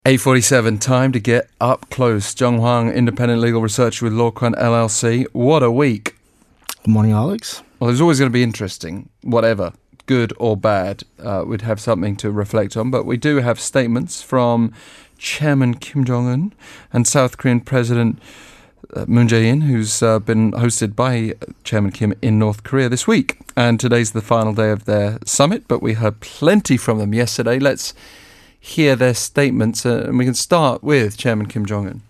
8:47, time to get up close. Jung Hwang, independent legal researcher with Lawquan LLC. What a week. Good morning, Alex. Well, it's always going to be interesting, whatever, good or bad. We'd have something to reflect on, but we do have statements from Chairman Kim Jong-un and South Korean President Moon Jae-in, who's been hosted by Chairman Kim in North Korea this week. And today's the final day of their summit, but we heard plenty from them yesterday. Let's hear their statements, and we can start with Chairman Kim Jong-un.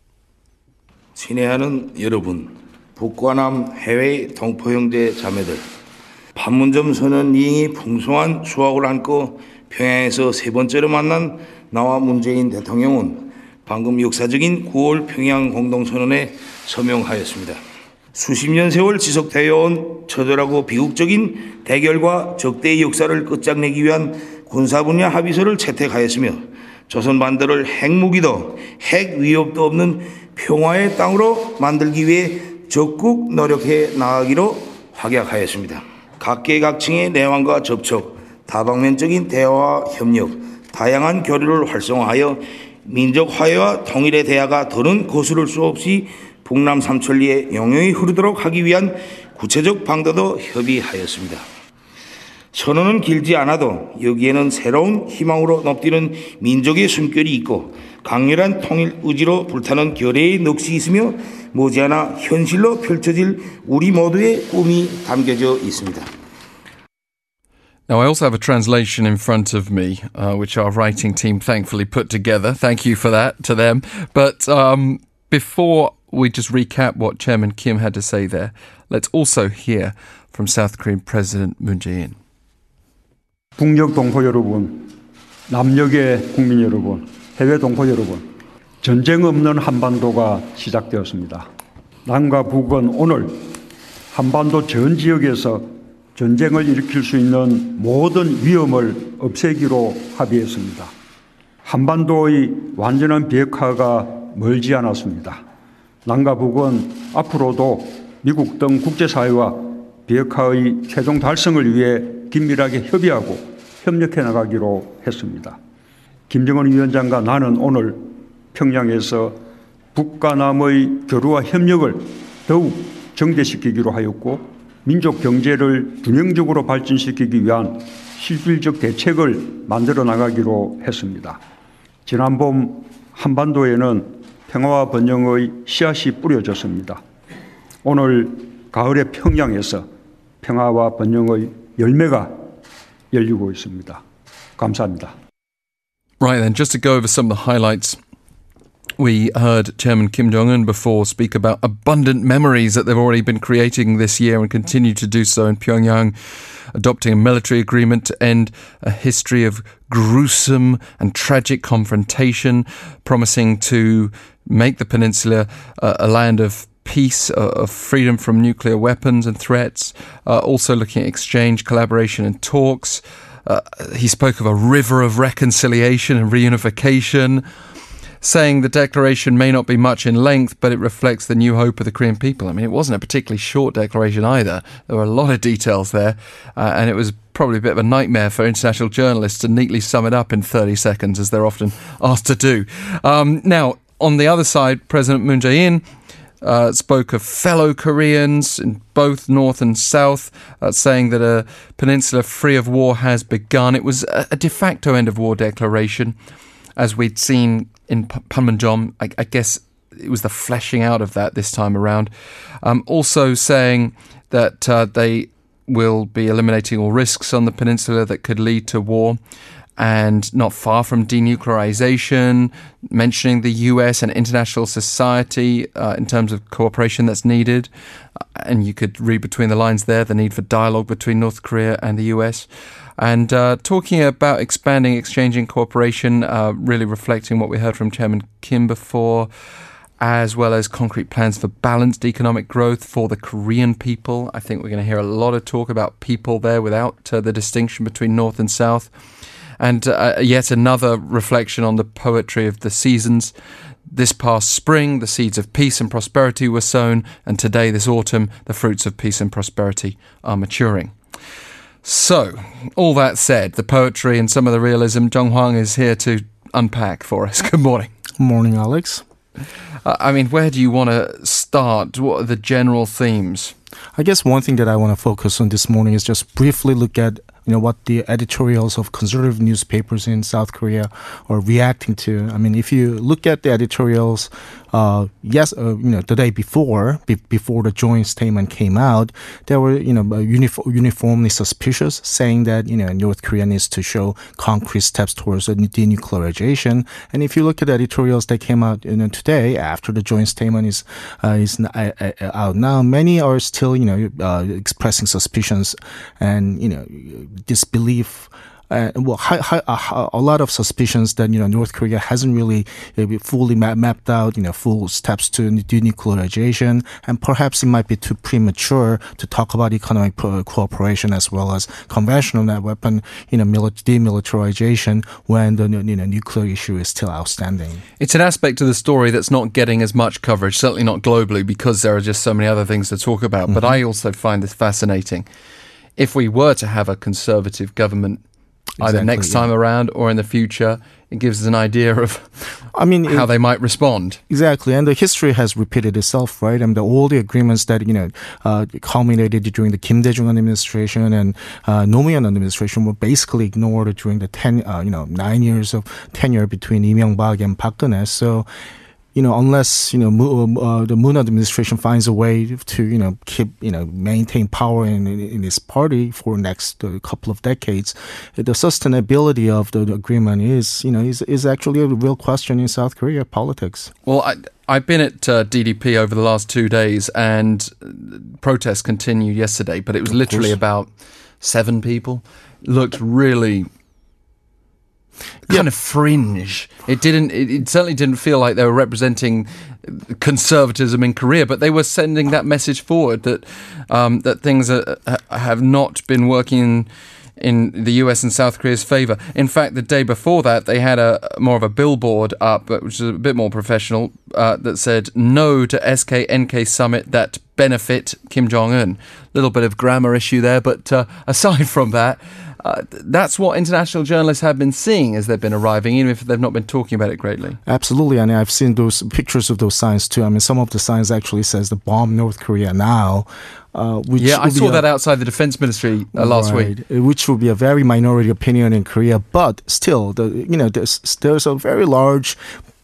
친애하는 여러분, 북과 남 해외 동포 형제 자매들, 판문점 선언 이행이 풍성한 수확을 안고 평양에서 세 번째로 만난 나와 문재인 대통령은 방금 역사적인 9월 평양 공동선언에 서명하였습니다. 수십 년 세월 지속되어 온 처절하고 비극적인 대결과 적대의 역사를 끝장내기 위한 군사 분야 합의서를 채택하였으며 조선 반도를 핵무기도 핵 위협도 없는 평화의 땅으로 만들기 위해 적극 노력해 나가기로 확약하였습니다. 각계각층의 내환과 접촉, 다방면적인 대화와 협력, 다양한 교류를 활성화하여 민족 화해와 통일의 대화가 더는 거스를 수 없이 북남 삼천리에 영영히 흐르도록 하기 위한 구체적 방도도 협의하였습니다. 선언은 길지 않아도 여기에는 새로운 희망으로 높뛰는 민족의 숨결이 있고 강렬한 통일 의지로 불타는 결의의 넋이 있으며 머지않아 현실로 펼쳐질 우리 모두의 꿈이 담겨져 있습니다. Now, I also have a translation in front of me, which our writing team thankfully put together. Thank you for that to them. But before we just recap what Chairman Kim had to say there, let's also hear from South Korean President Moon Jae-in. 북녘 동포 여러분, 남녘의 국민 여러분, 해외 동포 여러분, 전쟁 없는 한반도가 시작되었습니다. 남과 북은 오늘 한반도 전 지역에서 전쟁을 일으킬 수 있는 모든 위험을 없애기로 합의했습니다. 한반도의 완전한 비핵화가 멀지 않았습니다. 남과 북은 앞으로도 미국 등 국제사회와 비핵화의 최종 달성을 위해 긴밀하게 협의하고 협력해 나가기로 했습니다. 김정은 위원장과 나는 오늘 평양에서 북과 남의 교류와 협력을 더욱 정대시키기로 하였고 민족 경제를 균형적으로 발전시키기 위한 실질적 대책을 만들어 나가기로 했습니다. 지난 봄 한반도에는 평화와 번영의 씨앗이 뿌려졌습니다. 오늘 가을의 평양에서 평화와 번영의 열매가 열리고 있습니다. 감사합니다. Right then, just to go over some of the highlights. We heard Chairman Kim Jong-un before speak about abundant memories that they've already been creating this year and continue to do so in Pyongyang, adopting a military agreement to end a history of gruesome and tragic confrontation, promising to make the peninsula a land of peace, of freedom from nuclear weapons and threats, also looking at exchange, collaboration and talks. He spoke of a river of reconciliation and reunification, saying the declaration may not be much in length, but it reflects the new hope of the Korean people. I mean, it wasn't a particularly short declaration either. There were a lot of details there, and it was probably a bit of a nightmare for international journalists to neatly sum it up in 30 seconds, as they're often asked to do. Now, on the other side, President Moon Jae-in spoke of fellow Koreans in both North and South, saying that a peninsula free of war has begun. It was a de facto end of war declaration, as we'd seen in Panmunjom. I guess it was the fleshing out of that this time around. Also saying that they will be eliminating all risks on the peninsula that could lead to war, and not far from denuclearization, mentioning the US and international society in terms of cooperation that's needed. And you could read between the lines there, the need for dialogue between North Korea and the US. And talking about expanding exchange and cooperation, really reflecting what we heard from Chairman Kim before, as well as concrete plans for balanced economic growth for the Korean people. I think we're going to hear a lot of talk about people there without the distinction between North and South. And yet another reflection on the poetry of the seasons. This past spring, the seeds of peace and prosperity were sown, and today, this autumn, the fruits of peace and prosperity are maturing. So, all that said, the poetry and some of the realism, Jung Hwang is here to unpack for us. Good morning. Good morning, Alex. Where do you want to start? What are the general themes? I guess one thing that I want to focus on this morning is just briefly look at what the editorials of conservative newspapers in South Korea are reacting to. If you look at the editorials, the day before the joint statement came out, they were, uniformly suspicious, saying that, North Korea needs to show concrete steps towards denuclearization. And if you look at the editorials that came out, today after the joint statement is out now, many are still, expressing suspicions and, disbelief. A lot of suspicions that North Korea hasn't really fully mapped out full steps to denuclearization, and perhaps it might be too premature to talk about economic cooperation as well as conventional weapon demilitarization when the nuclear issue is still outstanding. It's an aspect of the story that's not getting as much coverage, certainly not globally, because there are just so many other things to talk about. Mm-hmm. But I also find this fascinating. If we were to have a conservative government either next time around or in the future, it gives us an idea of how they might respond. Exactly. And the history has repeated itself, right? All the agreements that, culminated during the Kim Dae-jung administration and Nomu현 administration were basically ignored during the 9 years of tenure between Lee Myung-bak and Park Geun-hye. So, unless, the Moon administration finds a way to, keep, maintain power in this party for the next couple of decades, the sustainability of the agreement is actually a real question in South Korea politics. Well, I've been at DDP over the last 2 days, and protests continued yesterday, but it was literally about 7 people. Looked really kind of fringe. It certainly didn't feel like they were representing conservatism in Korea, but they were sending that message forward that that things have not been working in the US and South Korea's favor. In fact, the day before that, they had more of a billboard up, which is a bit more professional, that said "No to SK-NK summit that benefit Kim Jong-un." Little bit of grammar issue there, but aside from that, that's what international journalists have been seeing as they've been arriving, even if they've not been talking about it greatly. Absolutely, and I've seen those pictures of those signs too. Some of the signs actually says the bomb North Korea now. I saw that outside the Defense Ministry last week, which will be a very minority opinion in Korea, but still, there's a very large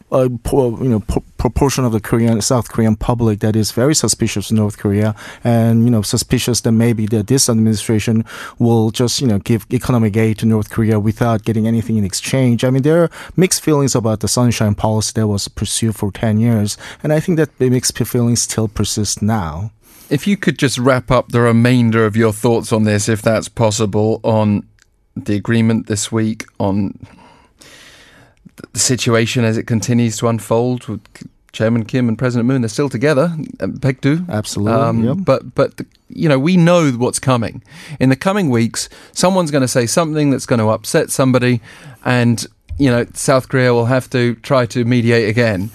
proportion of the South Korean public that is very suspicious of North Korea, and suspicious that maybe this administration will just give economic aid to North Korea without getting anything in exchange. There are mixed feelings about the sunshine policy that was pursued for 10 years, and I think that the mixed feelings still persist now. If you could just wrap up the remainder of your thoughts on this, if that's possible, on the agreement this week, on the situation as it continues to unfold with Chairman Kim and President Moon. They're still together, Baekdu. Absolutely. But we know what's coming. In the coming weeks, someone's going to say something that's going to upset somebody, and South Korea will have to try to mediate again.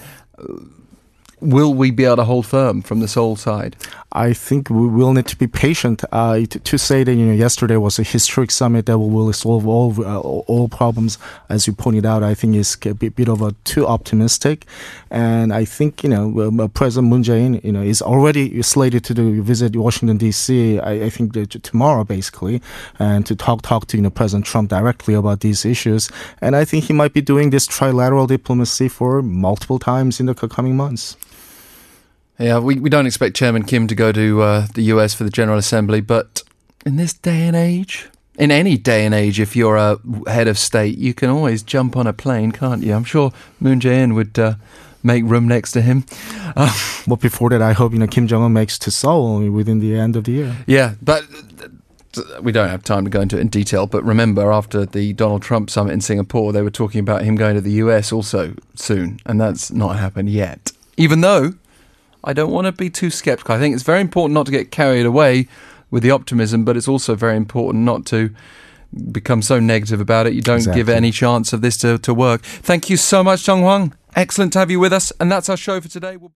Will we be able to hold firm from the Seoul side? I think we will need to be patient. To say that yesterday was a historic summit that will solve all problems, as you pointed out, I think is a bit of too optimistic. And I think President Moon Jae-in is already slated to visit Washington D.C. I think tomorrow basically, and to talk to President Trump directly about these issues. And I think he might be doing this trilateral diplomacy for multiple times in the coming months. Yeah, we don't expect Chairman Kim to go to the US for the General Assembly, but in this day and age, in any day and age, if you're a head of state, you can always jump on a plane, can't you? I'm sure Moon Jae-in would make room next to him. But before that, I hope Kim Jong-un makes to Seoul within the end of the year. Yeah, but we don't have time to go into it in detail, but remember, after the Donald Trump summit in Singapore, they were talking about him going to the US also soon, and that's not happened yet. Even though I don't want to be too skeptical. I think it's very important not to get carried away with the optimism, but it's also very important not to become so negative about it. You don't give any chance of this to work. Thank you so much, Jung Hwang. Excellent to have you with us. And that's our show for today.